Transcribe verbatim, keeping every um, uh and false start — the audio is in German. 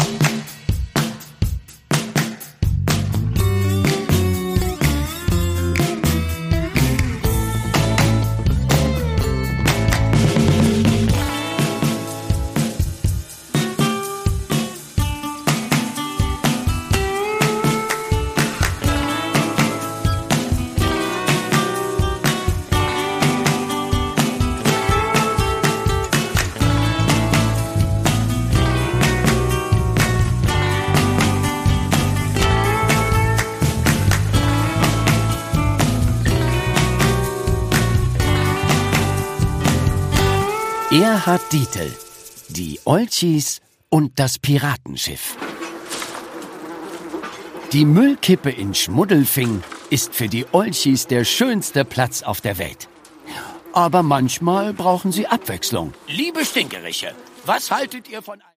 Erhard Dietl, die Olchis und das Piratenschiff. Die Müllkippe in Schmuddelfing ist für die Olchis der schönste Platz auf der Welt. Aber manchmal brauchen sie Abwechslung. Liebe Stinkeriche, was haltet ihr von...